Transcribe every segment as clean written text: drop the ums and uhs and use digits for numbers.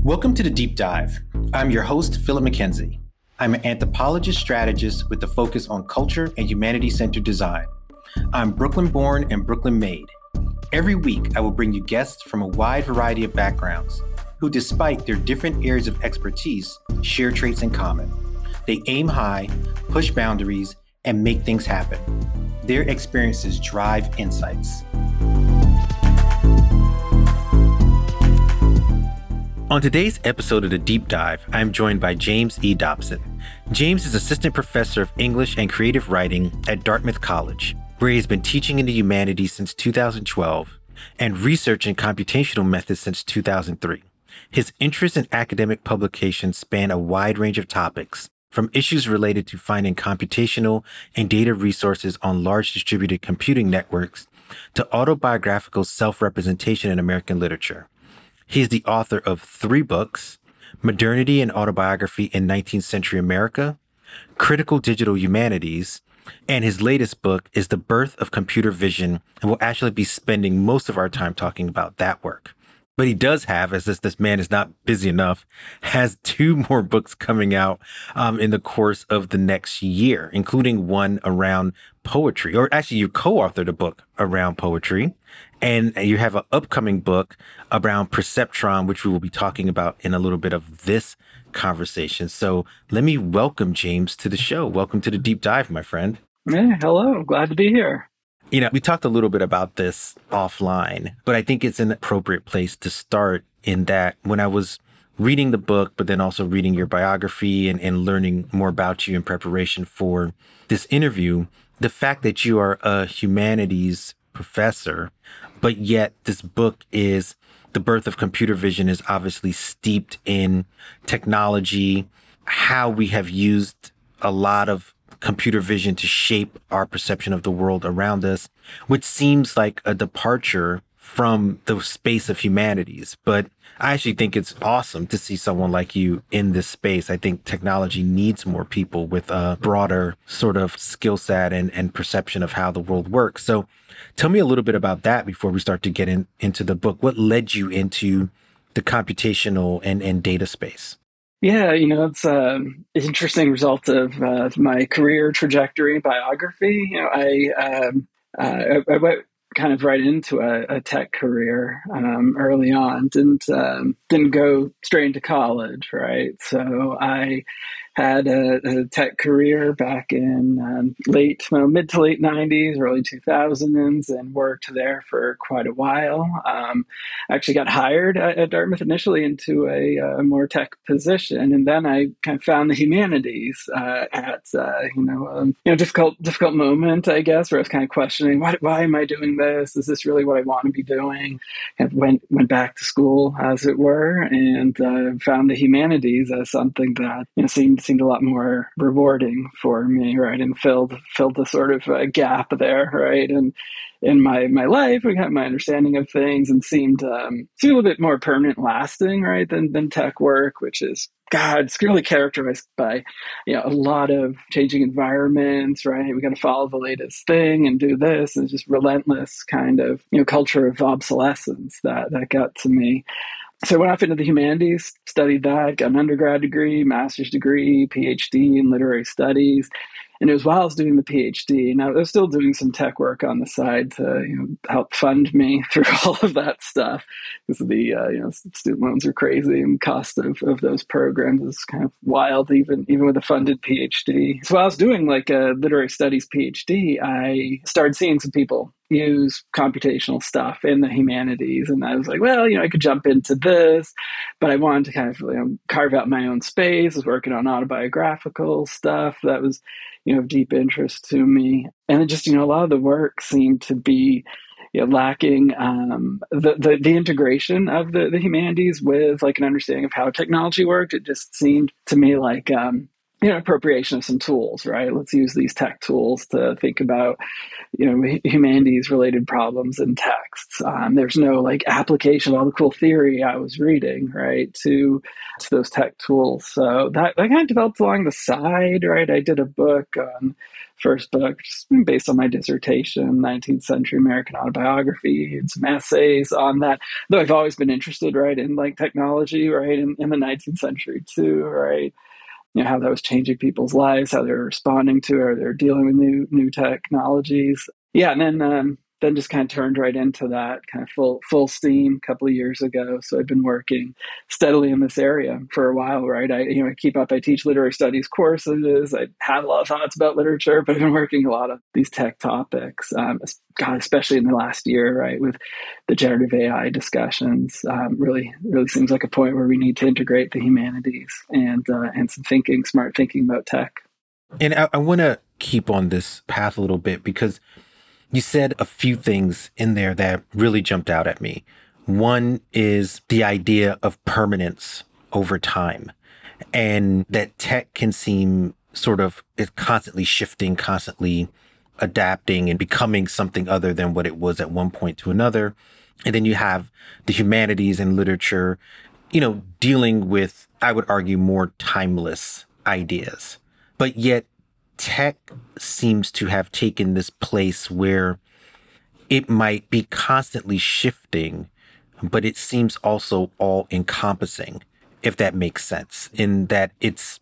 Welcome to The Deep Dive. I'm your host, Philip McKenzie. I'm an anthropologist strategist with a focus on culture and humanity-centered design. I'm Brooklyn-born and Brooklyn-made. Every week, I will bring you guests from a wide variety of backgrounds who, despite their different areas of expertise, share traits in common. They aim high, push boundaries, and make things happen. Their experiences drive insights. On today's episode of The Deep Dive, I'm joined by James E. Dobson. James is Assistant Professor of English and Creative Writing at Dartmouth College, where he has been teaching in the humanities since 2012 and researching computational methods since 2003. His interests in academic publications span a wide range of topics, from issues related to finding computational and data resources on large distributed computing networks to autobiographical self-representation in American literature. He is the author of 3 books: Modernity and Autobiography in 19th Century America, Critical Digital Humanities, and his latest book is The Birth of Computer Vision, and we'll actually be spending most of our time talking about that work. But he does have, as this man is not busy enough, has 2 more books coming out in the course of the next year, including one around poetry, or actually you co-authored a book around poetry, and you have an upcoming book around perceptron, which we will be talking about in a little bit of this conversation. So let me welcome James to the show. Welcome to The Deep Dive, my friend. Hey, hello. Glad to be here. You know, we talked a little bit about this offline, but I think it's an appropriate place to start in that when I was reading the book, but then also reading your biography and learning more about you in preparation for this interview, the fact that you are a humanities professor, but yet this book is The Birth of Computer Vision is obviously steeped in technology, how we have used a lot of computer vision to shape our perception of the world around us, which seems like a departure from the space of humanities. But I actually think it's awesome to see someone like you in this space. I think technology needs more people with a broader sort of skill set and perception of how the world works. So tell me a little bit about that before we start to get into the book. What led you into the computational and data space? Yeah, it's an interesting result of my career trajectory biography. I went kind of right into a tech career early on. Didn't go straight into college, right? So I had a tech career back in mid to late 90s, early 2000s, and worked there for quite a while. I actually got hired at Dartmouth initially into a more tech position, and then I kind of found the humanities at difficult moment, I guess, where I was kind of questioning why am I doing this? Is this really what I want to be doing? And went back to school, as it were, and found the humanities as something that seemed a lot more rewarding for me, right? And filled the sort of gap there, right? And in my life, I got my understanding of things and seemed a little bit more permanent, lasting, right, than tech work, which is it's really characterized by a lot of changing environments, right? We got to follow the latest thing and do this, and just relentless kind of culture of obsolescence that got to me. So I went off into the humanities, studied that, got an undergrad degree, master's degree, PhD in literary studies. And it was while I was doing the PhD, and I was still doing some tech work on the side to help fund me through all of that stuff, because the student loans are crazy and cost of those programs is kind of wild, even with a funded PhD. So while I was doing like a literary studies PhD, I started seeing some people use computational stuff in the humanities, and I was like, well, I could jump into this, but I wanted to kind of carve out my own space. I was working on autobiographical stuff that was of deep interest to me, and it just a lot of the work seemed to be lacking the integration of the humanities with like an understanding of how technology worked. It just seemed to me like appropriation of some tools, right? Let's use these tech tools to think about humanities related problems in texts. There's no like application of all the cool theory I was reading, right, to those tech tools. So that kind of developed along the side, right? I did a book on first book just based on my dissertation, 19th century American autobiography, and some essays on that. Though I've always been interested, right, in like technology, right, in the 19th century too, right? How that was changing people's lives, how they're responding to it, or they're dealing with new technologies. Yeah, and then just kind of turned right into that kind of full steam a couple of years ago. So I've been working steadily in this area for a while, right? I keep up. I teach literary studies courses. I have a lot of thoughts about literature, but I've been working a lot of these tech topics. God, especially in the last year, right, with the generative AI discussions, really seems like a point where we need to integrate the humanities and some smart thinking about tech. And I want to keep on this path a little bit because you said a few things in there that really jumped out at me. One is the idea of permanence over time, and that tech can seem sort of constantly shifting, constantly adapting and becoming something other than what it was at one point to another. And then you have the humanities and literature, dealing with, I would argue, more timeless ideas. But yet tech seems to have taken this place where it might be constantly shifting, but it seems also all encompassing, if that makes sense, in that it's,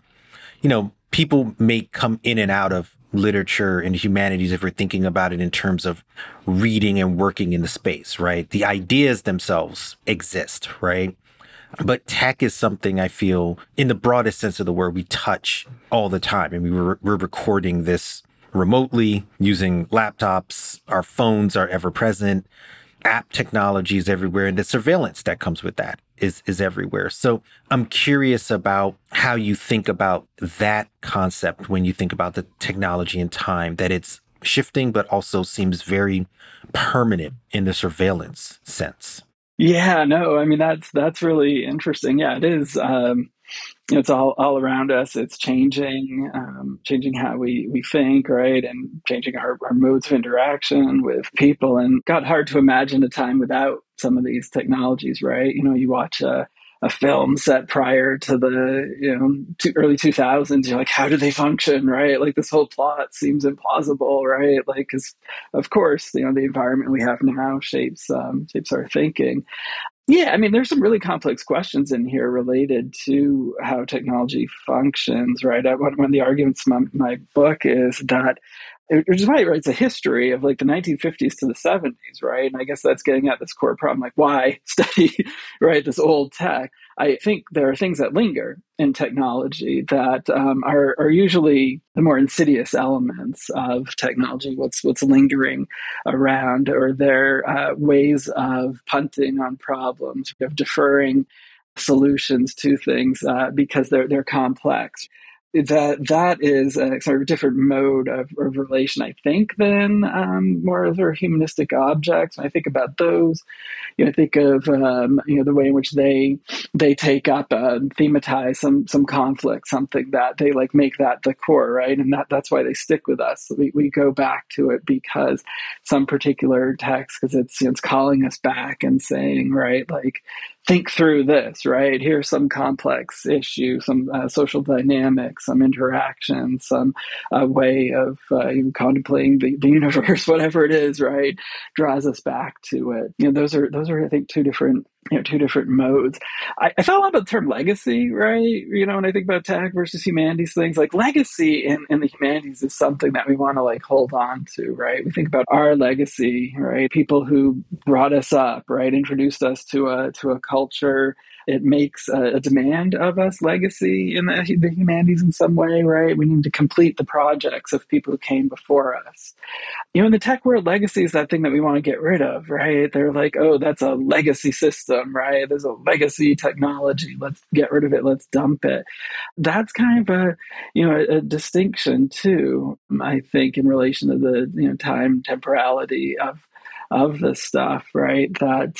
people may come in and out of literature and humanities if we're thinking about it in terms of reading and working in the space, right? The ideas themselves exist, right? But tech is something I feel, in the broadest sense of the word, we touch all the time. I mean, we're recording this remotely using laptops. Our phones are ever present. App technology is everywhere. And the surveillance that comes with that is everywhere. So I'm curious about how you think about that concept when you think about the technology and time, that it's shifting, but also seems very permanent in the surveillance sense. Yeah, no, I mean that's really interesting. Yeah, it is. It's all around us. It's changing how we think, right, and changing our modes of interaction with people. And got hard to imagine a time without some of these technologies, right? You watch a film set prior to the early 2000s. You're like, how do they function, right? Like this whole plot seems implausible, right? Like, because of course the environment we have now shapes our thinking. Yeah, I mean, there's some really complex questions in here related to how technology functions, right? One of the arguments in my book is that, which is why it writes a history of like the 1950s to the 70s, right? And I guess that's getting at this core problem, like why study, right, this old tech? I think there are things that linger in technology that are usually the more insidious elements of technology. What's lingering around, or their ways of punting on problems, of deferring solutions to things because they're complex. That is a sort of different mode of relation, I think, than more of their humanistic objects. When I think about those, think of the way in which they take up thematize some conflict, something that they like make that the core, right? And that's why they stick with us. We go back to it because some particular text, because it's calling us back and saying, right, like, think through this, right? Here's some complex issue, some social dynamics, some interaction, some way of contemplating the universe, whatever it is, right? Draws us back to it. Those are I think two different modes. I thought a lot about the term legacy, right? When I think about tech versus humanities, things like legacy in the humanities is something that we want to like hold on to, right? We think about our legacy, right? People who brought us up, right? Introduced us to a culture. It makes a demand of us legacy in the humanities in some way, right? We need to complete the projects of people who came before us. In the tech world, legacy is that thing that we want to get rid of, right? They're like, oh, that's a legacy system, right? There's a legacy technology. Let's get rid of it. Let's dump it. That's kind of a distinction too, I think, in relation to the time temporality of this stuff, right? That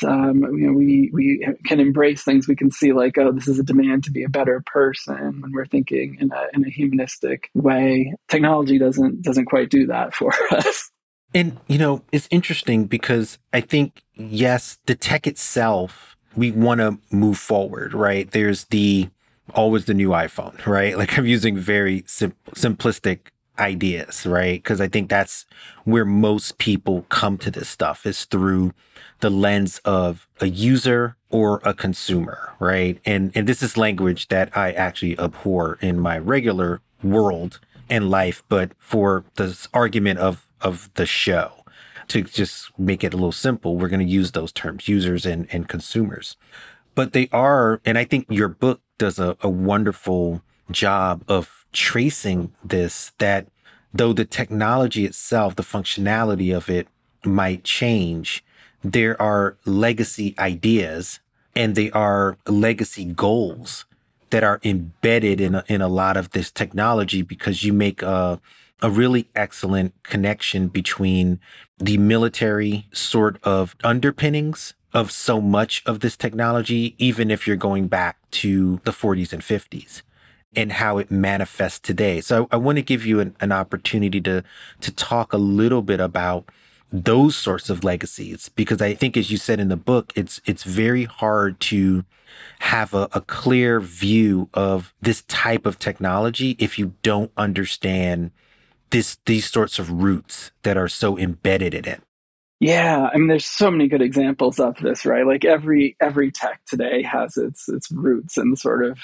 we can embrace things. We can see like, oh, this is a demand to be a better person when we're thinking in a humanistic way. Technology doesn't quite do that for us. And, it's interesting because I think, yes, the tech itself, we want to move forward, right? There's always the new iPhone, right? Like I'm using very simplistic ideas, right? Because I think that's where most people come to this stuff is through the lens of a user or a consumer, right? And this is language that I actually abhor in my regular world and life, but for this argument of the show, to just make it a little simple, we're going to use those terms, users and consumers. But they are, and I think your book does a wonderful job of tracing this, that though the technology itself, the functionality of it might change, there are legacy ideas and they are legacy goals that are embedded in a lot of this technology, because you make a really excellent connection between the military sort of underpinnings of so much of this technology, even if you're going back to the 40s and 50s, and how it manifests today. So I want to give you an opportunity to talk a little bit about those sorts of legacies, because I think, as you said in the book, it's very hard to have a clear view of this type of technology if you don't understand these sorts of roots that are so embedded in it. Yeah, I mean, there's so many good examples of this, right? Like every tech today has its roots in sort of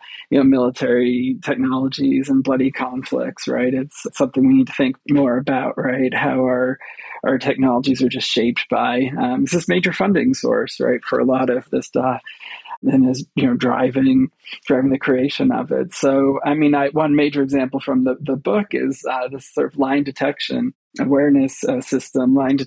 military technologies and bloody conflicts, right? It's something we need to think more about, right? How our technologies are just shaped by it's this major funding source, right, for a lot of this stuff, and is driving the creation of it. So, I mean, one major example from the book is this sort of line detection awareness system, line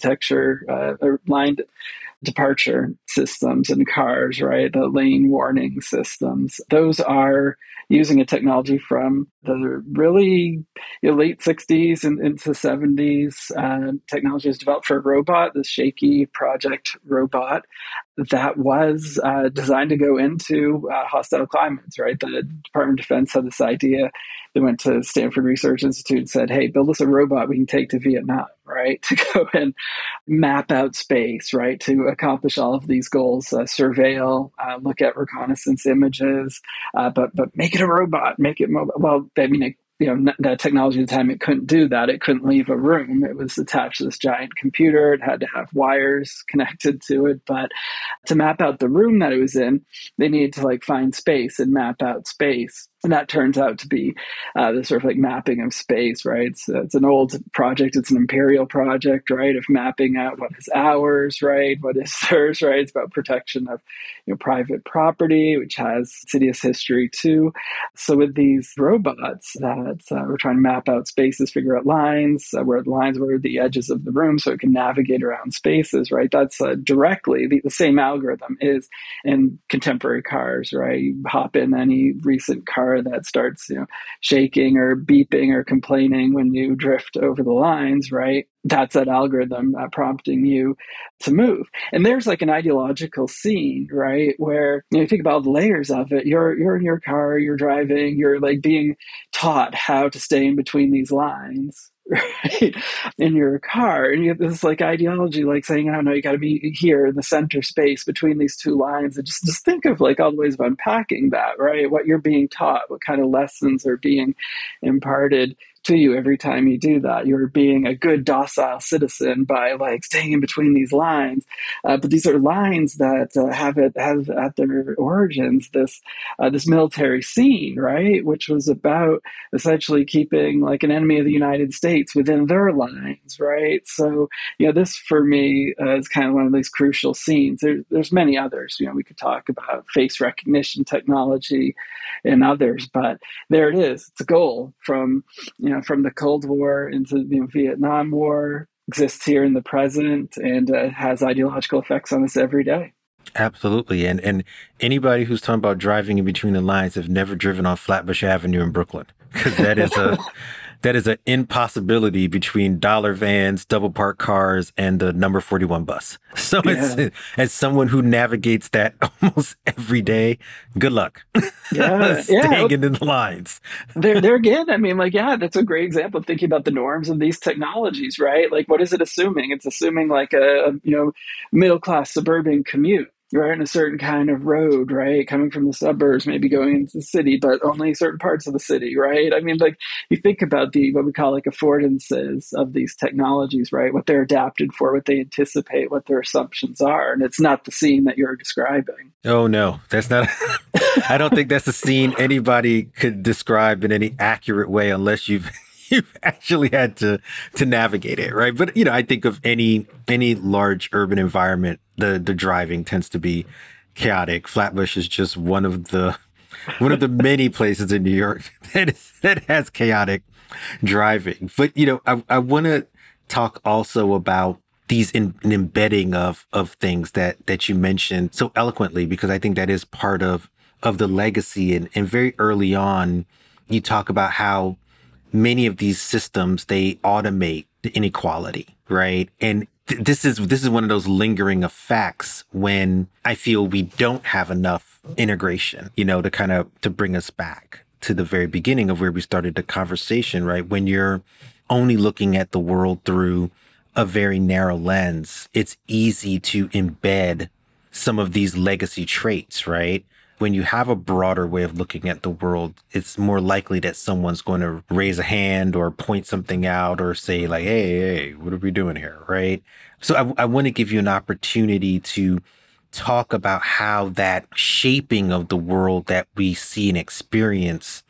departure systems in cars, right? The lane warning systems. Those are using a technology from the really late 60s and into 70s. Technology was developed for a robot, the Shaky Project robot, that was designed to go into hostile climates, right? The Department of Defense had this idea. They went to Stanford Research Institute and said, hey, build us a robot we can take to Vietnam, right? To go and map out space, right? To accomplish all of these goals, surveil, look at reconnaissance images, but make it a robot, make it mobile. Well, I mean, that technology at the time, it couldn't do that. It couldn't leave a room. It was attached to this giant computer. It had to have wires connected to it. But to map out the room that it was in, they needed to like find space and map out space. And that turns out to be the sort of like mapping of space, right? It's an old project. It's an imperial project, right? Of mapping out what is ours, right? What is theirs, right? It's about protection of private property, which has insidious history too. So with these robots that we're trying to map out spaces, figure out lines, where the lines were the edges of the room so it can navigate around spaces, right? That's directly the same algorithm is in contemporary cars, right? You hop in any recent car that starts shaking or beeping or complaining when you drift over the lines, right? That's that algorithm prompting you to move. And there's like an ideological scene, right, where you think about all the layers of it. You're in your car, you're driving, you're like being taught how to stay in between these lines, right, in your car. And you have this like ideology, like saying, I don't know, you got to be here in the center space between these two lines. And just think of like all the ways of unpacking that, right? What you're being taught, what kind of lessons are being imparted to you every time you do that. You're being a good docile citizen by like staying in between these lines, but these are lines that have at their origins this military scene, right, which was about essentially keeping like an enemy of the United States within their lines, right? So this for me is kind of one of these crucial scenes. There's many others. We could talk about face recognition technology and others, but there it is. It's a goal from the Cold War into the Vietnam War, exists here in the present, and has ideological effects on us every day. Absolutely. And anybody who's talking about driving in between the lines have never driven on Flatbush Avenue in Brooklyn, because that is an impossibility between dollar vans, double parked cars, and the number 41 bus. So as someone who navigates that almost every day, good luck. Yeah, Staying in the lines. There again, I mean, like, yeah, that's a great example of thinking about the norms of these technologies, right? Like, what is it assuming? It's assuming like a middle class suburban commute, right, in a certain kind of road, right, coming from the suburbs, maybe going into the city, but only certain parts of the city, right? I mean, like, you think about the what we call like affordances of these technologies, right? What they're adapted for, what they anticipate, what their assumptions are, and it's not the scene that you're describing. Oh no, that's not. I don't think that's a scene anybody could describe in any accurate way unless you've actually had to navigate it, right? But I think of any large urban environment, the driving tends to be chaotic. Flatbush is just one of the many places in New York that has chaotic driving. But I want to talk also about these an embedding of things that you mentioned so eloquently, because I think that is part of the legacy. And very early on, you talk about how many of these systems, they automate the inequality, right? And this is one of those lingering effects when I feel we don't have enough integration, to bring us back to the very beginning of where we started the conversation, right? When you're only looking at the world through a very narrow lens, it's easy to embed some of these legacy traits, right? When you have a broader way of looking at the world, it's more likely that someone's going to raise a hand or point something out or say like, hey, what are we doing here, right? So I want to give you an opportunity to talk about how that shaping of the world that we see and experience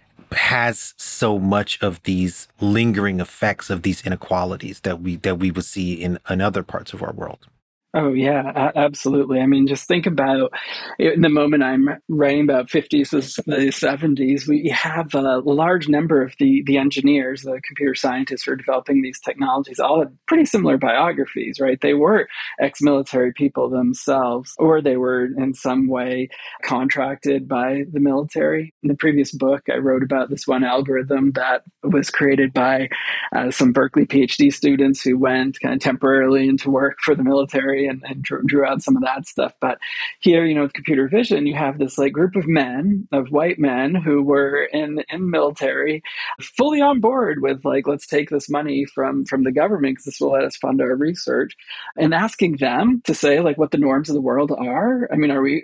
has so much of these lingering effects of these inequalities that we would see in other parts of our world. Oh yeah, absolutely. I mean, just think about in the moment I'm writing about 50s to the 70s, we have a large number of the engineers, the computer scientists who are developing these technologies, all had pretty similar biographies, right? They were ex-military people themselves, or they were in some way contracted by the military. In the previous book, I wrote about this one algorithm that was created by some Berkeley PhD students who went kind of temporarily into work for the military and drew out some of that stuff. But here, with computer vision, you have this like group of white men who were in military, fully on board with like, let's take this money from the government because this will let us fund our research, and asking them to say like what the norms of the world are. I mean, are we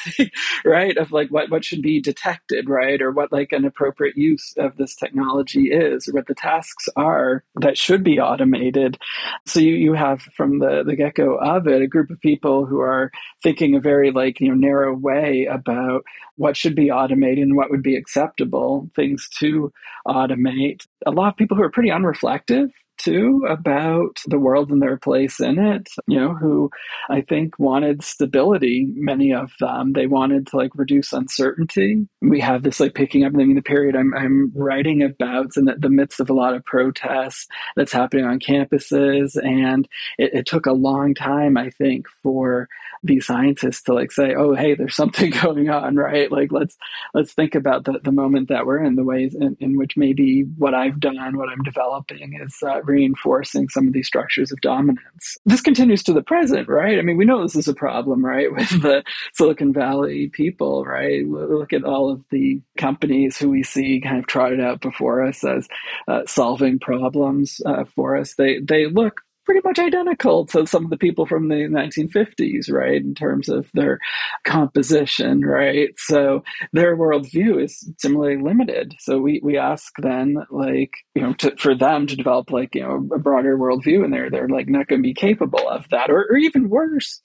right, of like what should be detected, right, or what like an appropriate use of this technology is, or what the tasks are that should be automated. So you have from the get-go of it a group of people who are thinking a very like narrow way about what should be automated and what would be acceptable things to automate. A lot of people who are pretty unreflective too about the world and their place in it, who I think wanted stability. Many of them, they wanted to like reduce uncertainty. We have this like picking up, I mean, the period I'm writing about in the midst of a lot of protests that's happening on campuses. And it took a long time, I think, for these scientists to like say, oh, hey, there's something going on, right? Like, let's think about the moment that we're in, the ways in which maybe what I've done, what I'm developing is reinforcing some of these structures of dominance. This continues to the present, right? I mean, we know this is a problem, right, with the Silicon Valley people, right? Look at all of the companies who we see kind of trotted out before us as solving problems for us. They look pretty much identical to some of the people from the 1950s, right, in terms of their composition, right? So their worldview is similarly limited. So we ask then, like, for them to develop like, a broader worldview, and they're like not going to be capable of that, or even worse.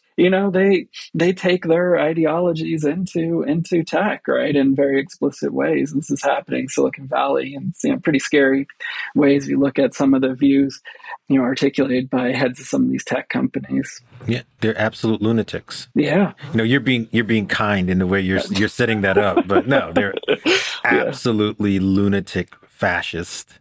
They take their ideologies into tech, right, in very explicit ways. This is happening in Silicon Valley, and it's pretty scary ways. You look at some of the views, articulated by heads of some of these tech companies. Yeah, they're absolute lunatics. Yeah, you're being kind in the way you're setting that up, but no, they're absolutely lunatic fascist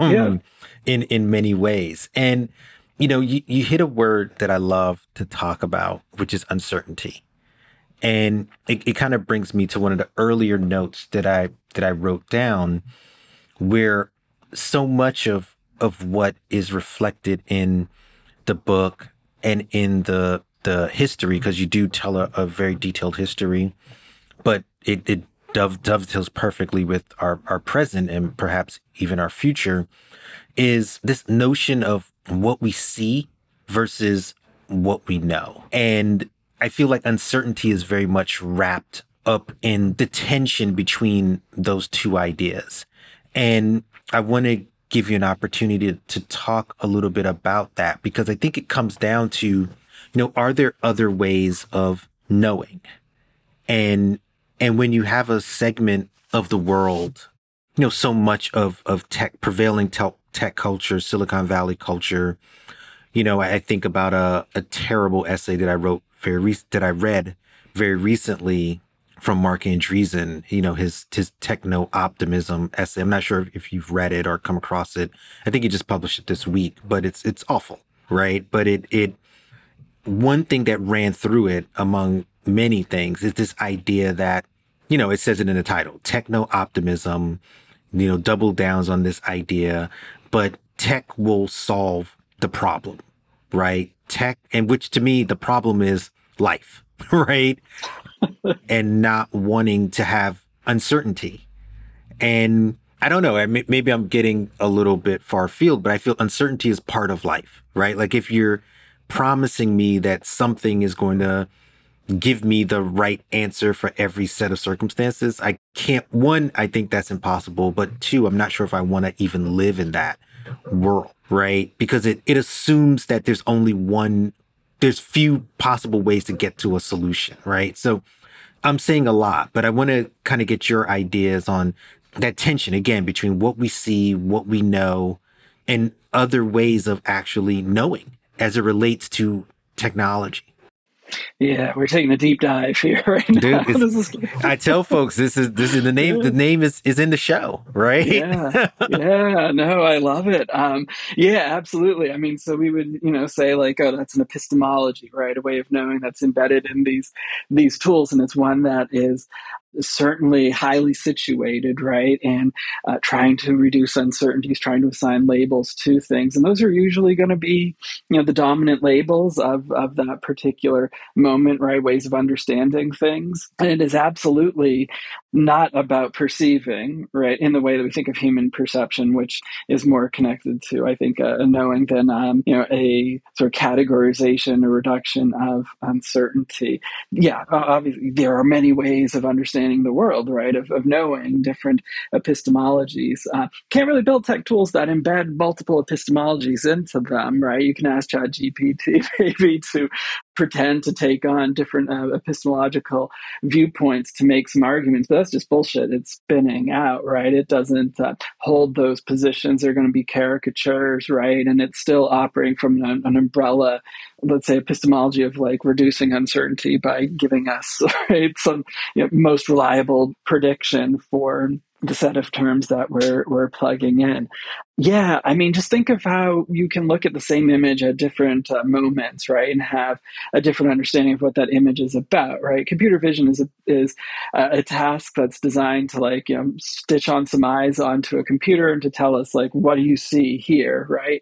in many ways. And you hit a word that I love to talk about, which is uncertainty. And it kind of brings me to one of the earlier notes that I wrote down, where so much of what is reflected in the book and in the history, because you do tell a very detailed history, but it dovetails perfectly with our present and perhaps even our future, is this notion of what we see versus what we know. And I feel like uncertainty is very much wrapped up in the tension between those two ideas. And I want to give you an opportunity to talk a little bit about that, because I think it comes down to, are there other ways of knowing? And when you have a segment of the world, so much of prevailing tech culture, Silicon Valley culture, I think about a terrible essay that I read very recently from Mark Andreessen, his techno optimism essay. I'm not sure if you've read it or come across it. I think he just published it this week, but it's awful, right? But it one thing that ran through it, among many things, is this idea that, it says it in the title, techno optimism, double downs on this idea, but tech will solve the problem, right? Tech, and which to me, the problem is life, right? And not wanting to have uncertainty. And I don't know, maybe I'm getting a little bit far afield, but I feel uncertainty is part of life, right? Like if you're promising me that something is going to give me the right answer for every set of circumstances, I can't, one, I think that's impossible, but two, I'm not sure if I want to even live in that world, right? Because it assumes that there's few possible ways to get to a solution, right? So I'm saying a lot, but I want to kind of get your ideas on that tension again between what we see, what we know, and other ways of actually knowing as it relates to technology. Yeah, we're taking a deep dive here right now. Dude, I tell folks this is the name. Yeah. The name is in the show, right? Yeah, no, I love it. Yeah, absolutely. I mean, so we would, say like, oh, that's an epistemology, right? A way of knowing that's embedded in these tools, and it's one that is certainly highly situated, right? And trying to reduce uncertainties, trying to assign labels to things. And those are usually going to be, the dominant labels of that particular moment, right? Ways of understanding things. And it is absolutely not about perceiving, right? In the way that we think of human perception, which is more connected to, I think, a knowing than, a sort of categorization or reduction of uncertainty. Yeah, obviously there are many ways of understanding the world, right? Of knowing different epistemologies. Can't really build tech tools that embed multiple epistemologies into them, right? You can ask ChatGPT maybe to pretend to take on different epistemological viewpoints to make some arguments, but that's just bullshit. It's spinning out, right? It doesn't hold those positions. They're going to be caricatures, right? And it's still operating from an umbrella, let's say, epistemology of like reducing uncertainty by giving us, right, some most reliable prediction for the set of terms that we're plugging in. Yeah, I mean, just think of how you can look at the same image at different moments, right, and have a different understanding of what that image is about, right? Computer vision is a task that's designed to like stitch on some eyes onto a computer and to tell us like, what do you see here, right?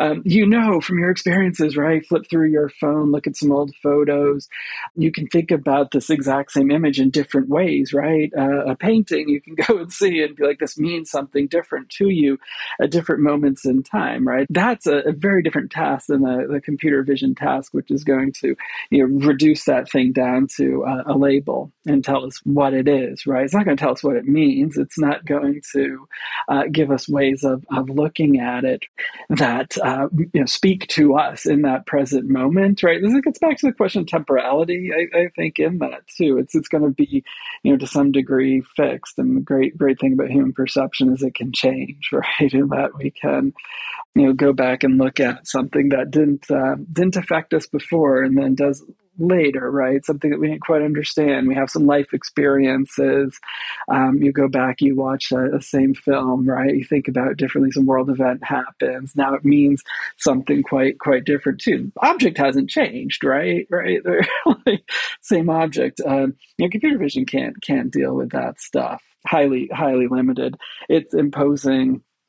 From your experiences, right? Flip through your phone, look at some old photos. You can think about this exact same image in different ways, right? A painting you can go and see and be like, this means something different to you at different moments in time, right? That's a very different task than the computer vision task, which is going to reduce that thing down to a label and tell us what it is, right? It's not going to tell us what it means. It's not going to give us ways of looking at it that speak to us in that present moment, right? This gets back to the question of temporality. I think in that too, it's going to be to some degree fixed. And the great thing about human perception is it can change, right? And that we can go back and look at something that didn't affect us before and then does later, right? Something that we didn't quite understand. We have some life experiences. You go back, you watch the same film, right? You think about it differently. Some world event happens. Now it means something quite different too. Object hasn't changed, right? They're like same object. Computer vision can't deal with that stuff. Highly limited. It's imposing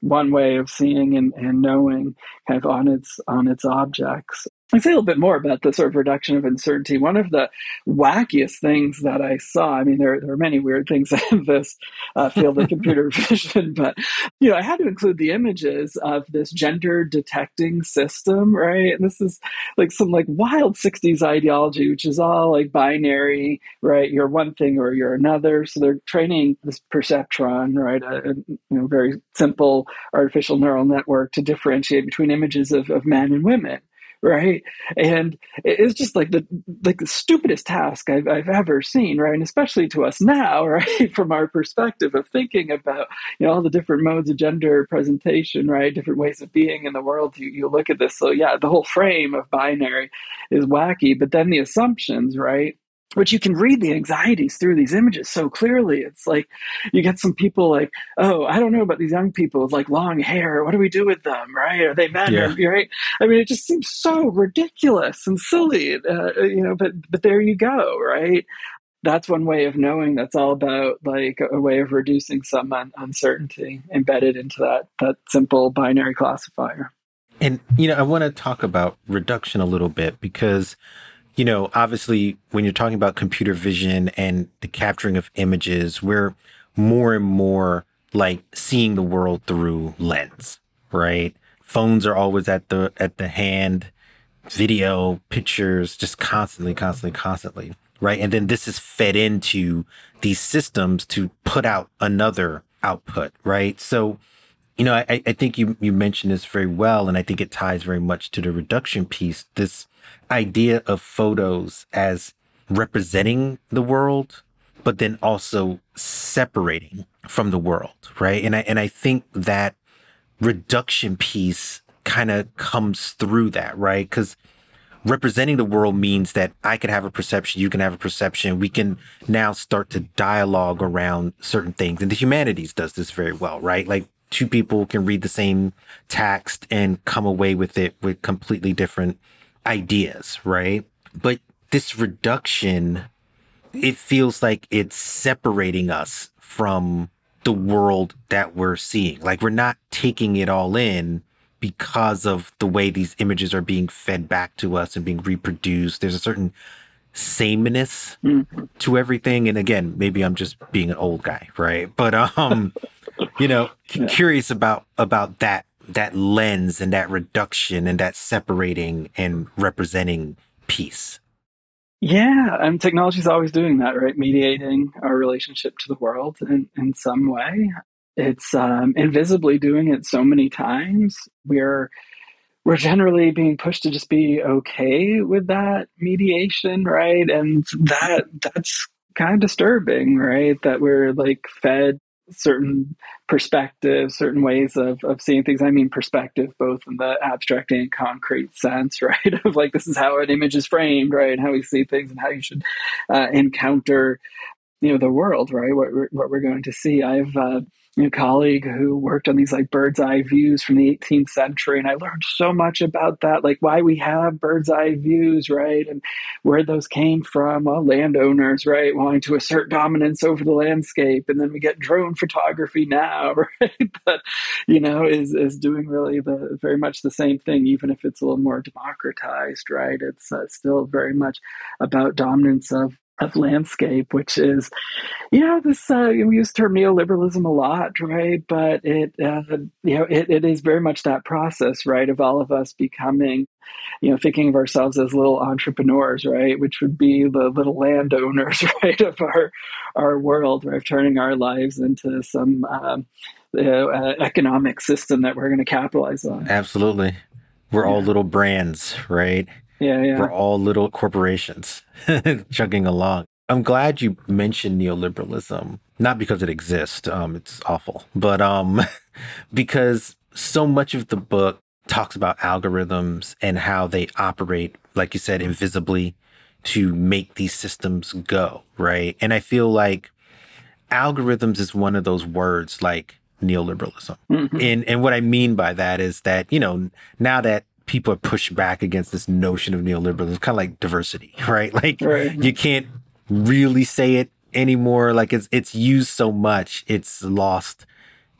one way of seeing and knowing kind of on its objects. I'll say a little bit more about the sort of reduction of uncertainty. One of the wackiest things that I saw, I mean, there are many weird things in this field of computer vision, but, I had to include the images of this gender detecting system, right? And this is like some like wild 60s ideology, which is all like binary, right? You're one thing or you're another. So they're training this perceptron, right? A very simple artificial neural network to differentiate between images of men and women, right? And it's just like the stupidest task I've ever seen, right? And especially to us now, right, from our perspective of thinking about all the different modes of gender presentation, right, different ways of being in the world. You look at this, so yeah, the whole frame of binary is wacky, but then the assumptions, right? Which you can read the anxieties through these images so clearly. It's like you get some people like, oh, I don't know about these young people with like long hair. What do we do with them, right? Are they men? Yeah. Right? I mean, it just seems so ridiculous and silly, but there you go, right? That's one way of knowing. That's all about like a way of reducing some uncertainty embedded into that simple binary classifier. And, I want to talk about reduction a little bit because, obviously when you're talking about computer vision and the capturing of images, we're more and more like seeing the world through lens, right? Phones are always at the hand, video, pictures, just constantly, right? And then this is fed into these systems to put out another output, right? So, I think you mentioned this very well, and I think it ties very much to the reduction piece, this idea of photos as representing the world, but then also separating from the world, right? And I think that reduction piece kind of comes through that, right? Because representing the world means that I can have a perception, you can have a perception. We can now start to dialogue around certain things. And the humanities does this very well, right? Like two people can read the same text and come away with it with completely different ideas, right? But this reduction, it feels like it's separating us from the world that we're seeing. Like we're not taking it all in because of the way these images are being fed back to us and being reproduced. There's a certain sameness to everything. And again, maybe I'm just being an old guy, right? But curious about that lens and that reduction and that separating and representing piece. Yeah, and technology is always doing that, right? Mediating our relationship to the world in some way. It's invisibly doing it so many times. We're generally being pushed to just be okay with that mediation, right? And that's kind of disturbing, right? That we're like fed certain perspectives, certain ways of seeing things. I mean, perspective, both in the abstract and concrete sense, right? Of like, this is how an image is framed, right? And how we see things and how you should encounter, the world, right? What we're going to see. I've a colleague who worked on these like bird's eye views from the 18th century, and I learned so much about that, like why we have bird's eye views, right, and where those came from. Well, landowners, right, wanting to assert dominance over the landscape, and then we get drone photography now, right, that is doing really very much the same thing, even if it's a little more democratized, right? It's still very much about dominance of landscape, which is, this we use the term neoliberalism a lot, right? But it is very much that process, right, of all of us becoming, thinking of ourselves as little entrepreneurs, right, which would be the little landowners, right, of our world, right, turning our lives into some economic system that we're going to capitalize on. Absolutely. We're all little brands, right? Yeah. We're all little corporations chugging along. I'm glad you mentioned neoliberalism, not because it exists, it's awful, but because so much of the book talks about algorithms and how they operate, like you said, invisibly to make these systems go, right? And I feel like algorithms is one of those words like neoliberalism. Mm-hmm. And what I mean by that is that, now that people are pushed back against this notion of neoliberalism, kind of like diversity, right? Like you can't really say it anymore. Like it's used so much, it's lost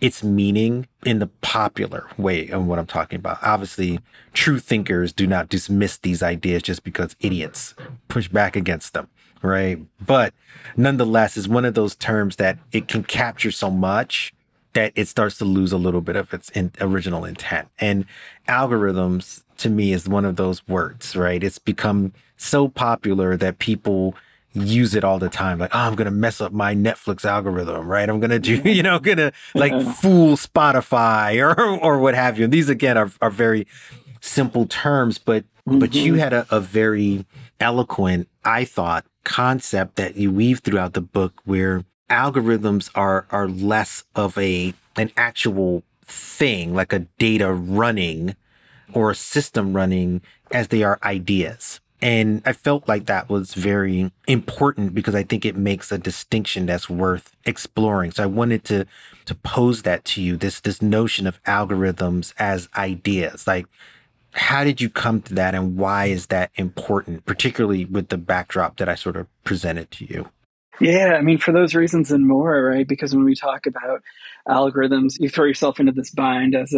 its meaning in the popular way of what I'm talking about. Obviously, true thinkers do not dismiss these ideas just because idiots push back against them, right? But nonetheless, it's one of those terms that it can capture so much that it starts to lose a little bit of its original intent. And algorithms, to me, is one of those words, right? It's become so popular that people use it all the time. Like, oh, I'm going to mess up my Netflix algorithm, right? I'm going to do, going to like fool Spotify or what have you. And these, again, are very simple terms, but you had a very eloquent, I thought, concept that you weave throughout the book where algorithms are less of an actual thing, like a data running or a system running, as they are ideas. And I felt like that was very important because I think it makes a distinction that's worth exploring. So I wanted to pose that to you, this notion of algorithms as ideas. Like, how did you come to that, and why is that important, particularly with the backdrop that I sort of presented to you? Yeah, I mean, for those reasons and more, right? Because when we talk about algorithms, you throw yourself into this bind as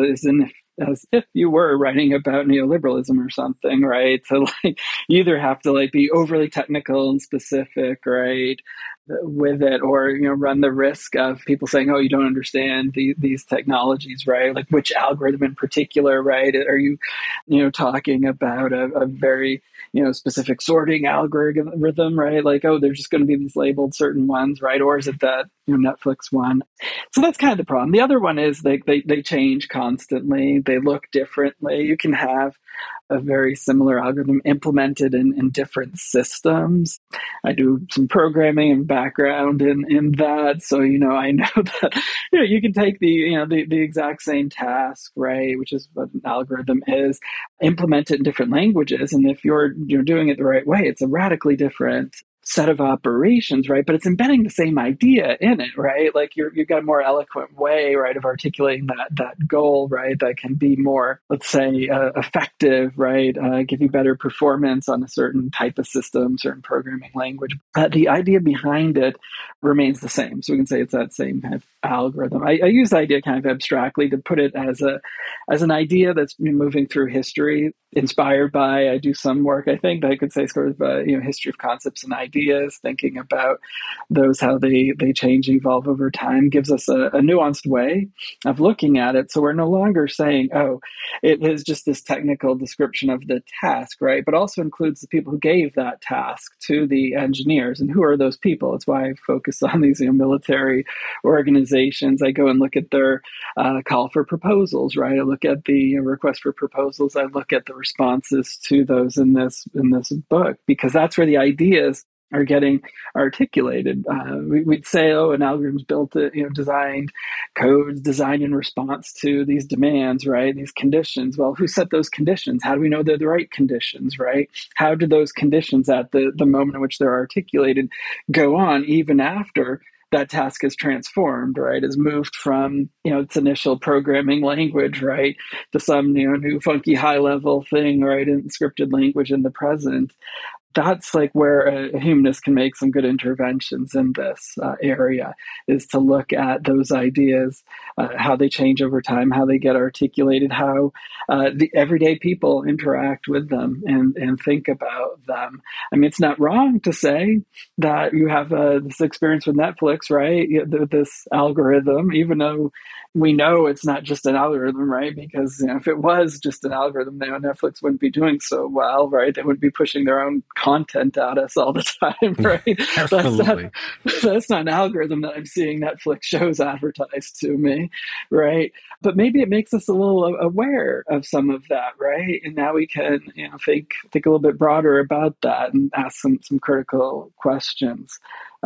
if you were writing about neoliberalism or something, right? So like you either have to like be overly technical and specific, right, with it, or run the risk of people saying, "Oh, you don't understand these technologies, right? Like which algorithm in particular, right? Are you, talking about a very specific sorting algorithm, right? Like, oh, there's just going to be these labeled certain ones, right? Or is it that Netflix one?" So that's kind of the problem. The other one is they change constantly. They look differently. You can have a very similar algorithm implemented in different systems. I do some programming and background in that, so I know that you can take the exact same task, right, which is what an algorithm is, implement it in different languages, and if you're doing it the right way, it's a radically different set of operations, right? But it's embedding the same idea in it, right? Like you've got a more eloquent way, right, of articulating that goal, right? That can be more, let's say, effective, right? Give you better performance on a certain type of system, certain programming language. The idea behind it remains the same. So we can say it's that same kind of algorithm. I use the idea kind of abstractly to put it as an idea that's moving through history, inspired by, I do some work, I think, that I could say sort of history of concepts and ideas, thinking about those, how they change, evolve over time, gives us a nuanced way of looking at it. So we're no longer saying, oh, it is just this technical description of the task, right? But also includes the people who gave that task to the engineers. And who are those people? It's why I focus on these military organizations. I go and look at their call for proposals, right? I look at the request for proposals. I look at the responses to those in this book, because that's where the ideas are getting articulated. We'd say, oh, an algorithm's built, designed codes designed in response to these demands, right? These conditions. Well, who set those conditions? How do we know they're the right conditions, right? How do those conditions at the moment in which they're articulated go on even after that task is transformed, right? Is moved from, its initial programming language, right, to some, new funky high level thing, right, in scripted language in the present. That's like where a humanist can make some good interventions in this area, is to look at those ideas, how they change over time, how they get articulated, how the everyday people interact with them and think about them. I mean, it's not wrong to say that you have this experience with Netflix, right? This algorithm, even though we know it's not just an algorithm, right? Because if it was just an algorithm, Netflix wouldn't be doing so well, right? They wouldn't be pushing their own content at us all the time, right? Absolutely. That's not an algorithm that I'm seeing Netflix shows advertised to me, right? But maybe it makes us a little aware of some of that, right? And now we can, think a little bit broader about that and ask some critical questions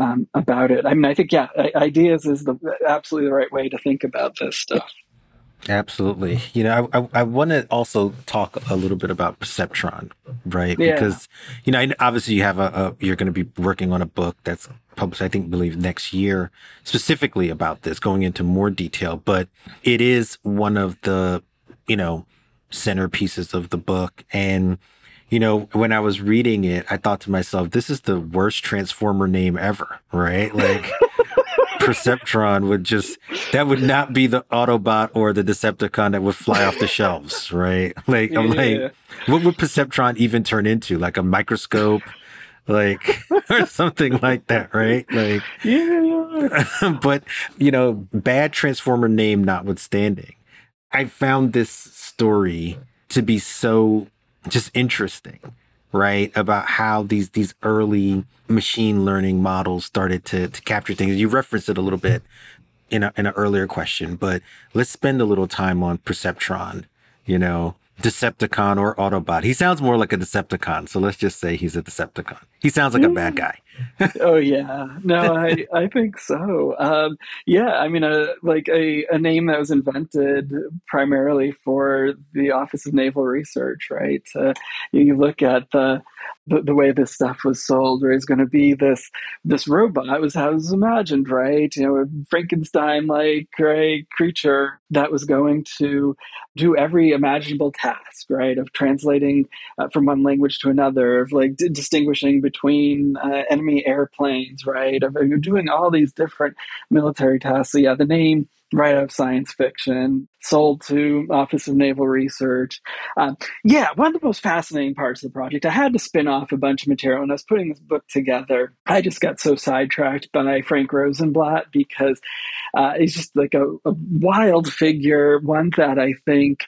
about it. I mean, I think, ideas is absolutely the right way to think about this stuff. Absolutely. I want to also talk a little bit about perceptron, right? Yeah. Because, obviously you have you're going to be working on a book that's published, I believe next year, specifically about this, going into more detail, but it is one of the, centerpieces of the book. And, when I was reading it, I thought to myself, this is the worst Transformer name ever, right? Like, Perceptron that would not be the Autobot or the Decepticon that would fly off the shelves, right? Like, I'm like, Yeah. what would Perceptron even turn into? Like a microscope, like, or something like that, right? Like, Yeah. but, bad Transformer name notwithstanding, I found this story to be so just interesting, right? About how these early machine learning models started to capture things. You referenced it a little bit in an earlier question, but let's spend a little time on Perceptron, Decepticon or Autobot. He sounds more like a Decepticon, so let's just say he's a Decepticon. He sounds like a bad guy. Oh yeah, no, I think so. Yeah, I mean, like a name that was invented primarily for the Office of Naval Research, right? You look at the way this stuff was sold, where it's going to be this robot. It was how it was imagined, right? A Frankenstein like creature that was going to do every imaginable task, right? Of translating from one language to another, of like distinguishing between enemy airplanes, right? Of doing all these different military tasks. So yeah, the name right out of science fiction, sold to Office of Naval Research. Yeah, one of the most fascinating parts of the project, I had to spin off a bunch of material when I was putting this book together. I just got so sidetracked by Frank Rosenblatt because he's just like a wild figure, one that I think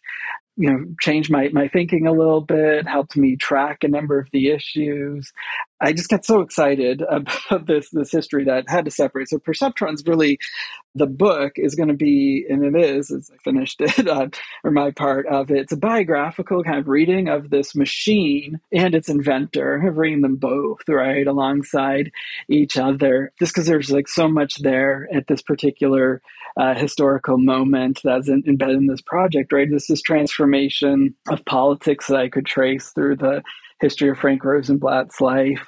changed my thinking a little bit, helped me track a number of the issues. I just got so excited about this history that I had to separate. So Perceptron's really, the book is going to be, and it is, as I finished it, or my part of it, it's a biographical kind of reading of this machine and its inventor, of reading them both, right, alongside each other, just because there's like so much there at this particular historical moment that's embedded in this project, right? This transformation of politics that I could trace through the history of Frank Rosenblatt's life.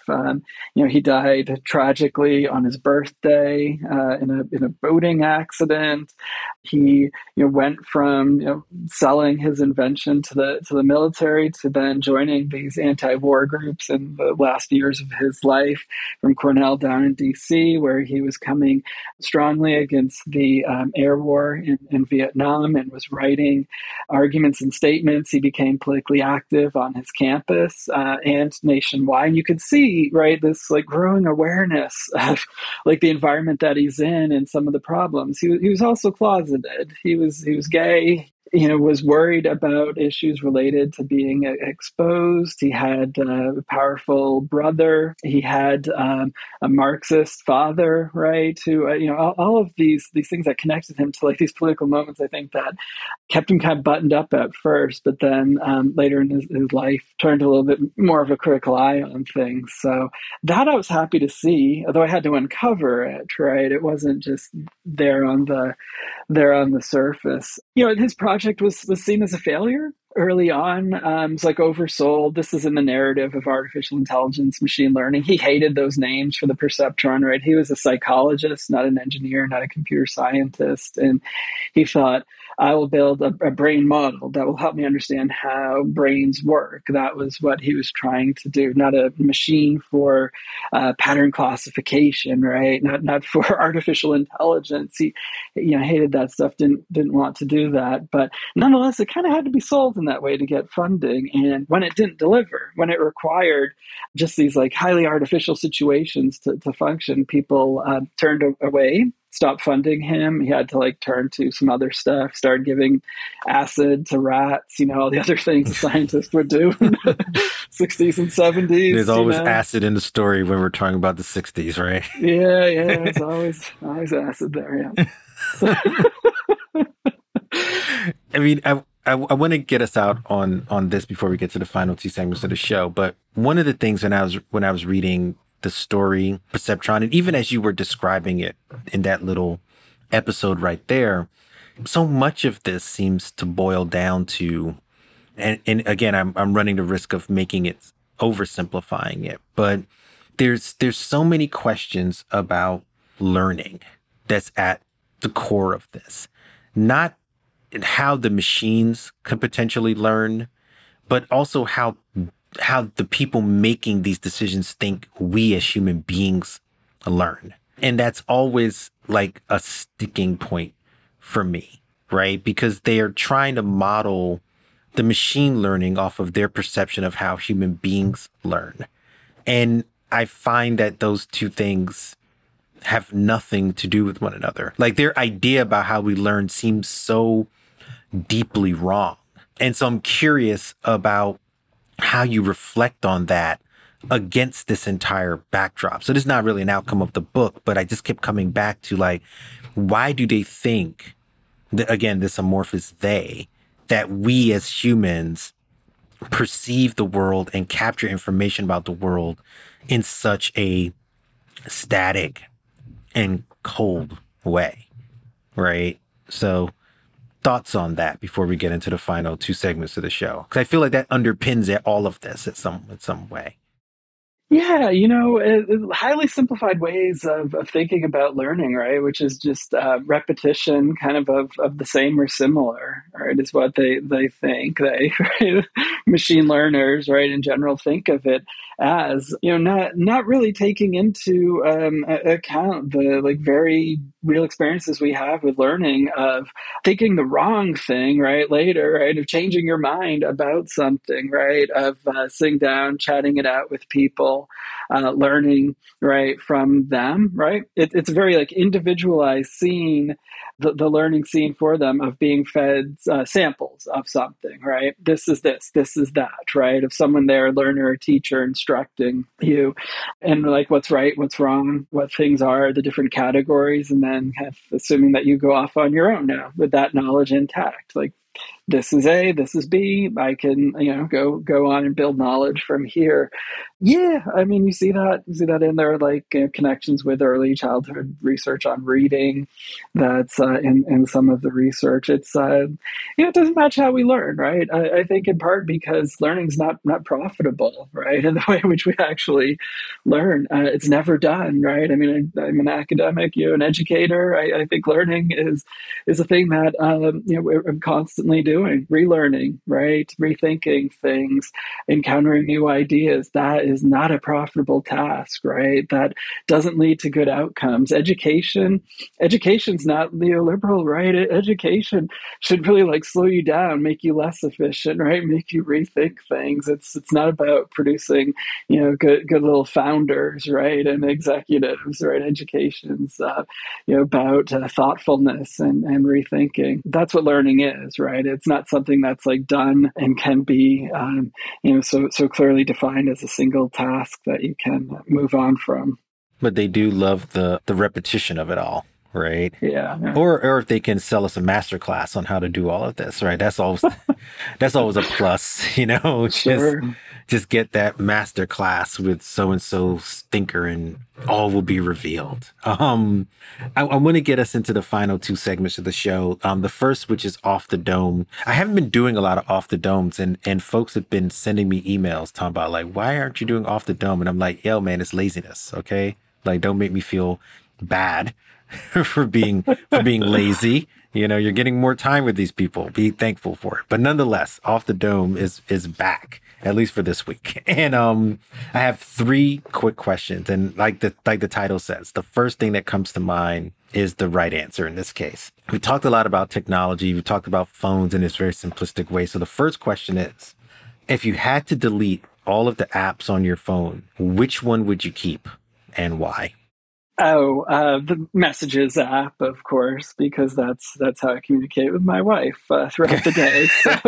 He died tragically on his birthday in a boating accident. He went from selling his invention to the military to then joining these anti-war groups in the last years of his life, from Cornell down in D.C., where he was coming strongly against the air war in Vietnam and was writing arguments and statements. He became politically active on his campus and nationwide. You could see, right, this like growing awareness of like the environment that he's in and some of the problems. He was also closeted. He was gay. Was worried about issues related to being exposed. He had a powerful brother. He had a Marxist father, right? Who, all of these things that connected him to like these political moments, I think that kept him kind of buttoned up at first, but then later in his life turned a little bit more of a critical eye on things. So that I was happy to see, although I had to uncover it, right? It wasn't just there on the surface. His project was seen as a failure early on. It's like oversold. This is in the narrative of artificial intelligence, machine learning. He hated those names for the perceptron, right? He was a psychologist, not an engineer, not a computer scientist. And he thought, I will build a brain model that will help me understand how brains work. That was what he was trying to do, not a machine for pattern classification, right? Not for artificial intelligence. He hated that stuff, didn't want to do that. But nonetheless, it kind of had to be sold in that way to get funding. And when it didn't deliver, when it required just these like highly artificial situations to function, people turned away, stopped funding him. He had to like turn to some other stuff, started giving acid to rats, all the other things a scientist would do in the 60s and 70s. There's always acid in the story when we're talking about the 60s, right? Yeah, it's always acid there, yeah. I mean, I want to get us out on this before we get to the final two segments of the show. But one of the things when I was reading the story, Perceptron, and even as you were describing it in that little episode right there, so much of this seems to boil down to, and again, I'm running the risk of making it oversimplifying it, but there's so many questions about learning that's at the core of this. Not how the machines could potentially learn, but also how the people making these decisions think we as human beings learn. And that's always like a sticking point for me, right? Because they are trying to model the machine learning off of their perception of how human beings learn. And I find that those two things have nothing to do with one another. Like their idea about how we learn seems so deeply wrong. And so I'm curious about how you reflect on that against this entire backdrop. So this is not really an outcome of the book, but I just kept coming back to like, why do they think that, again, this amorphous they, that we as humans perceive the world and capture information about the world in such a static and cold way, right? So thoughts on that before we get into the final two segments of the show, because I feel like that underpins all of this in some way. Yeah, highly simplified ways of thinking about learning, right? Which is just repetition, kind of the same or similar, right? Is what they think. Right? Machine learners, right, in general, think of it as not really taking into account the like very real experiences we have with learning of thinking the wrong thing, right, later, right, of changing your mind about something, right, of sitting down, chatting it out with people, learning, right, from them, right. It's a very like individualized scene, the learning scene for them of being fed samples of something, right. This is that, right, of someone there, a learner, a teacher instructing you, and like what's right, what's wrong, what things are the different categories, and then kind of assuming that you go off on your own now with that knowledge intact. Like this is A, this is B. I can, go on and build knowledge from here. Yeah, I mean, you see that in there, like connections with early childhood research on reading. That's in some of the research. It's it doesn't match how we learn, right? I think in part because learning's not profitable, right? In the way in which we actually learn, it's never done, right? I mean, I'm an academic, an educator. I think learning is a thing that I'm constantly doing, relearning, right, rethinking things, encountering new ideas. That is not a profitable task, right? That doesn't lead to good outcomes. Education's not neoliberal, right? Education should really like slow you down, make you less efficient, right? Make you rethink things. It's not about producing, good little founders, right, and executives, right? Education's about thoughtfulness and rethinking. That's what learning is, right? It's not something that's like done and can be so clearly defined as a single task that you can move on from. But they do love the repetition of it all, right? Yeah. Or if they can sell us a masterclass on how to do all of this, right? That's always a plus, Sure. Just get that master class with so-and-so thinker and all will be revealed. I want to get us into the final two segments of the show. The first, which is Off the Dome. I haven't been doing a lot of Off the Domes, and folks have been sending me emails talking about like, why aren't you doing Off the Dome? And I'm like, yo, man, it's laziness. Okay. Like, don't make me feel bad for being lazy. You're getting more time with these people. Be thankful for it. But nonetheless, Off the Dome is back, at least for this week. And I have three quick questions. And like the title says, the first thing that comes to mind is the right answer in this case. We talked a lot about technology. We talked about phones in this very simplistic way. So the first question is, if you had to delete all of the apps on your phone, which one would you keep and why? Oh, the Messages app, of course, because that's how I communicate with my wife throughout the day.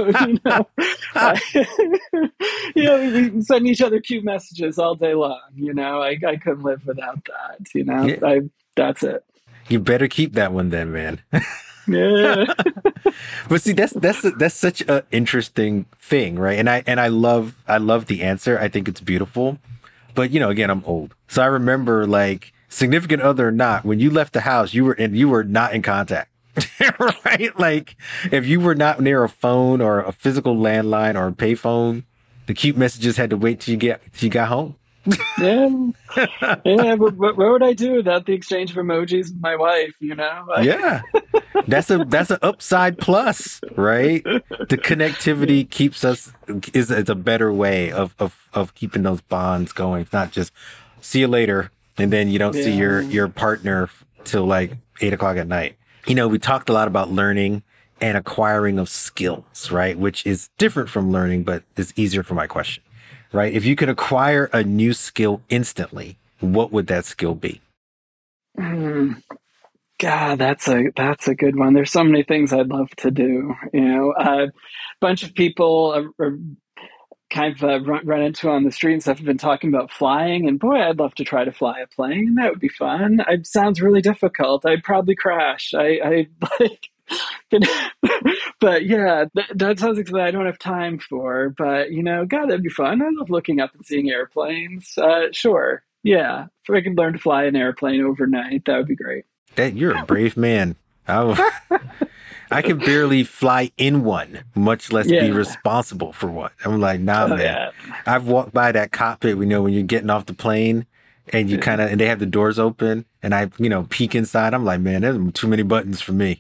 So, we send each other cute messages all day long. I couldn't live without that. Yeah. That's it. You better keep that one then, man. Yeah. But see, that's such an interesting thing, right? And I love the answer. I think it's beautiful. But again, I'm old, so I remember like, significant other or not, when you left the house, you were not in contact, right? Like if you were not near a phone or a physical landline or a payphone, the cute messages had to wait till you got home. Yeah. But what would I do without the exchange of emojis with my wife? Yeah, that's an upside plus, right? The connectivity keeps us is a better way of keeping those bonds going. It's not just see you later. and then you don't see Yeah. your partner till like 8 o'clock at night. We talked a lot about learning and acquiring of skills, right? Which is different from learning, but is easier for my question, right? If you could acquire a new skill instantly, what would that skill be? Hmm. God, that's a good one. There's so many things I'd love to do. A bunch of people are kind of run into on the street and stuff have been talking about flying, and boy, I'd love to try to fly a plane. That would be fun. It sounds really difficult. I'd probably crash. I like, but yeah, that sounds like something I don't have time for. But God, that'd be fun. I love looking up and seeing airplanes. Sure, yeah. If I could learn to fly an airplane overnight, that would be great. That you're a brave man. I can barely fly in one, much less be Yeah. responsible for one. I'm like, nah, Oh man. yeah. I've walked by that cockpit, when you're getting off the plane and you Yeah. and they have the doors open and I, peek inside. I'm like, man, there's too many buttons for me.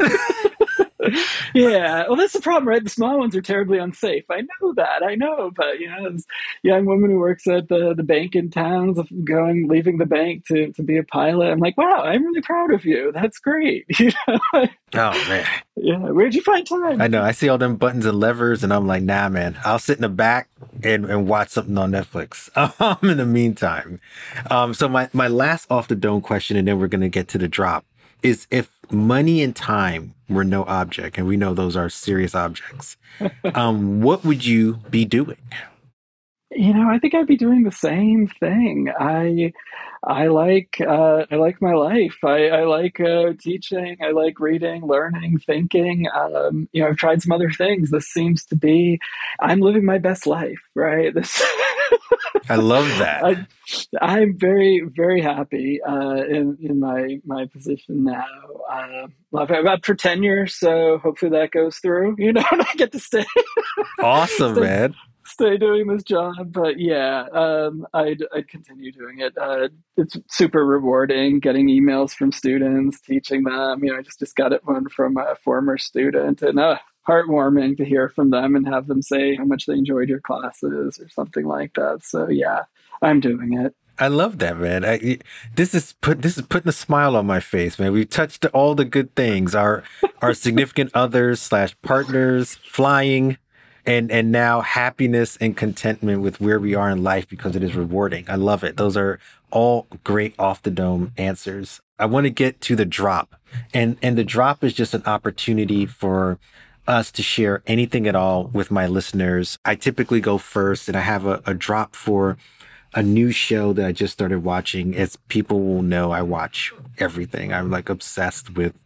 Yeah, well, that's the problem, right? The small ones are terribly unsafe. I know that. I know, but this young woman who works at the bank in town, leaving the bank to be a pilot. I'm like, wow, I'm really proud of you. That's great. Oh, man. Yeah, where'd you find I time? know. I see all them buttons and levers and I'm like, nah, man, I'll sit in the back and watch something on Netflix in the meantime. So my last off the dome question, and then we're going to get to the drop, is if money and time were no object, and we know those are serious objects, what would you be doing? I think I'd be doing the same thing. I like my life. I like teaching. I like reading, learning, thinking. I've tried some other things. This seems to be, I'm living my best life, right? This, I love that. I, I'm very, very happy in my position now. Well, I've had about for tenure, so hopefully that goes through. And I get to Awesome, stay man. stay doing this job. But yeah, I'd continue doing it. It's super rewarding getting emails from students, teaching them. I just got it one from a former student, and heartwarming to hear from them and have them say how much they enjoyed your classes or something like that. So yeah, I'm doing it. I love that, man. This is putting a smile on my face, man. We've touched all the good things. Our significant others slash partners, flying, and now happiness and contentment with where we are in life because it is rewarding. I love it. Those are all great off the dome answers. I want to get to the drop. And the drop is just an opportunity for us to share anything at all with my listeners. I typically go first and I have a drop for a new show that I just started watching. As people will know, I watch everything. I'm like obsessed with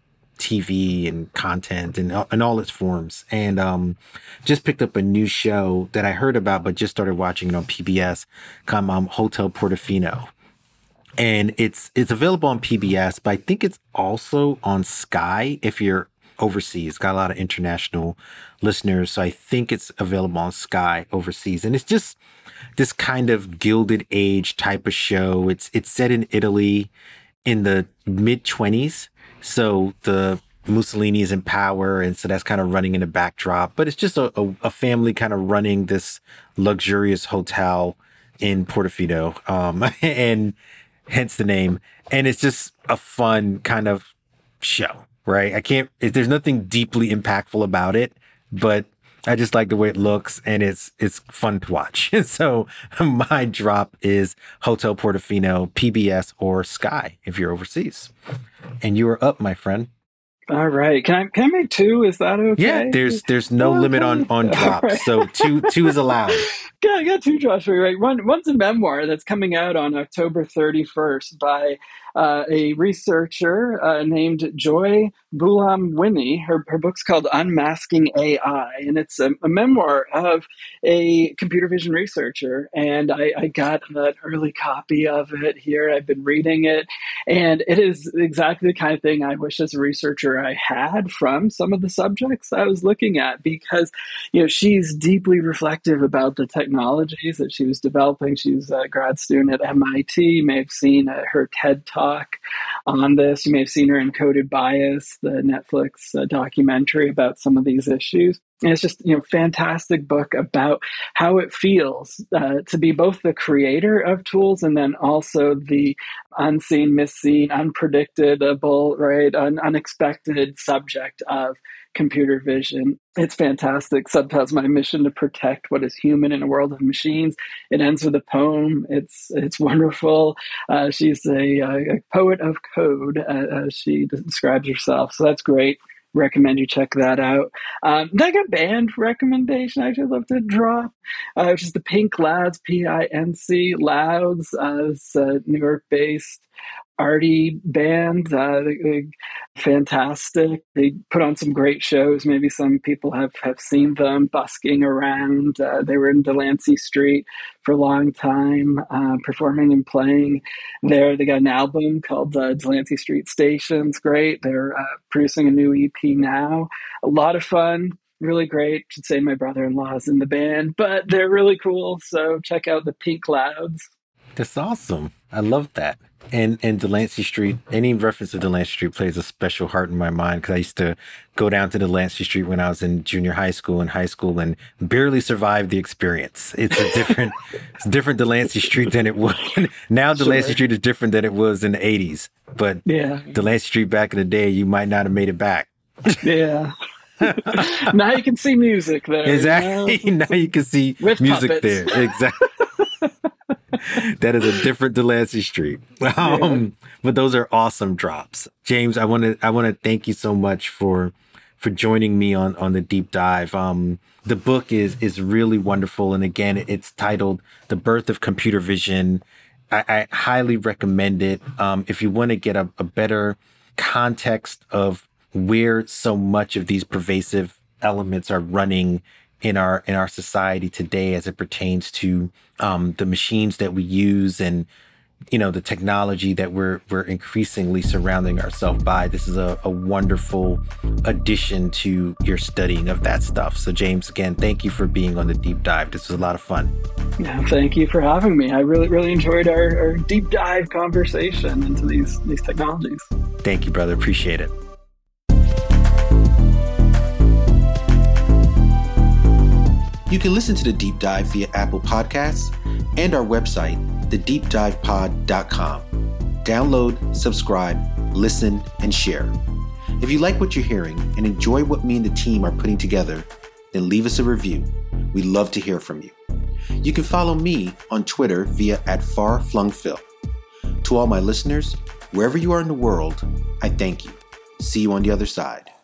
TV and content and all its forms. And just picked up a new show that I heard about, but just started watching it on PBS, called Hotel Portofino. And it's available on PBS, but I think it's also on Sky if you're overseas. It's got a lot of international listeners, so I think it's available on Sky overseas. And it's just this kind of Gilded Age type of show. It's set in Italy in the mid 20s, so the Mussolini is in power, and so that's kind of running in the backdrop. But it's just a family kind of running this luxurious hotel in Portofino, and hence the name. And it's just a fun kind of show, right? There's nothing deeply impactful about it, but I just like the way it looks and it's fun to watch. So my drop is Hotel Portofino, PBS or Sky if you're overseas. And you are up, my friend. All right, can I make two? Is that Yeah, okay? there's no limit on Okay. All drops. right. So two is allowed. I got two Josh for you, right? One's a memoir that's coming out on October 31st by a researcher named Joy Bulam-Winnie. Her book's called Unmasking AI, and it's a memoir of a computer vision researcher. And I got an early copy of it here. I've been reading it, and it is exactly the kind of thing I wish as a researcher I had from some of the subjects I was looking at, because she's deeply reflective about the technologies that she was developing. She was a grad student at MIT. You may have seen her TED talk on this. You may have seen her in Coded Bias, the Netflix documentary about some of these issues. And it's just, fantastic book about how it feels to be both the creator of tools and then also the unseen, misseen, unpredictable, right, unexpected subject of computer vision. It's fantastic. Subtitles My Mission to Protect What is Human in a World of Machines. It ends with a poem. It's wonderful. She's a poet of code, as she describes herself. So that's great. Recommend you check that out. Like a band recommendation I'd love to drop, which is the Pink Louds, P-I-N-C Louds. It's a New York-based arty band. Fantastic. They put on some great shows. Maybe some people have seen them busking around. They were in Delancey Street for a long time, performing and playing there. They got an album called Delancey Street Stations. Great. They're producing a new EP now. A lot of fun. Really great. Should say my brother-in-law is in the band, but they're really cool. So check out the Pink Louds. That's awesome. I love that. And Delancey Street, any reference to Delancey Street plays a special heart in my mind because I used to go down to Delancey Street when I was in junior high school and high school and barely survived the experience. It's a different Delancey Street than it was. Now Delancey Street is different than it was in the 80s. But Delancey Street back in the day, you might not have made it back. Yeah. Now you can see music there. Exactly. Now you can see with music puppets. There. Exactly. That is a different Delancey Street. But those are awesome drops. James, I want to thank you so much for joining me on the deep dive. The book is really wonderful. And again, it's titled The Birth of Computer Vision. I highly recommend it. If you want to get a better context of where so much of these pervasive elements are running in our society today as it pertains to the machines that we use and the technology that we're increasingly surrounding ourselves by. This is a wonderful addition to your studying of that stuff. So James, again, thank you for being on the deep dive. This was a lot of fun. Yeah, thank you for having me. I really enjoyed our deep dive conversation into these technologies. Thank you, brother. Appreciate it. You can listen to The Deep Dive via Apple Podcasts and our website, thedeepdivepod.com. Download, subscribe, listen, and share. If you like what you're hearing and enjoy what me and the team are putting together, then leave us a review. We'd love to hear from you. You can follow me on Twitter via @FarFlungPhil. To all my listeners, wherever you are in the world, I thank you. See you on the other side.